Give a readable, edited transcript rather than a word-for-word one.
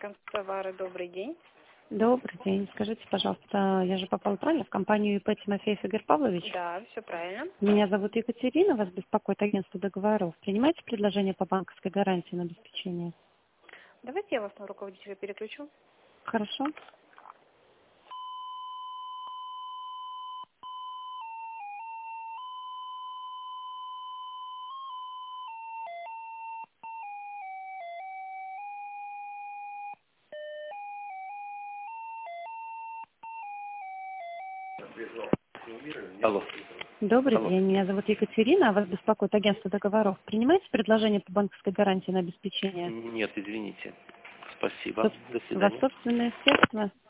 Канцтовары, добрый день. Добрый день. Скажите, пожалуйста, я же попала правильно в компанию ИП Тимофеев Игорь Павлович? Да, все правильно. Меня зовут Екатерина, вас беспокоит агентство договоров. Принимаете предложение по банковской гарантии на обеспечение? Давайте я вас на руководителя переключу. Хорошо. Алло. Добрый Алло. день. Меня зовут Екатерина, вас беспокоит агентство договоров. Принимаете предложение по банковской гарантии на обеспечение? Нет, извините. Спасибо. До У вас свидания. собственные средства?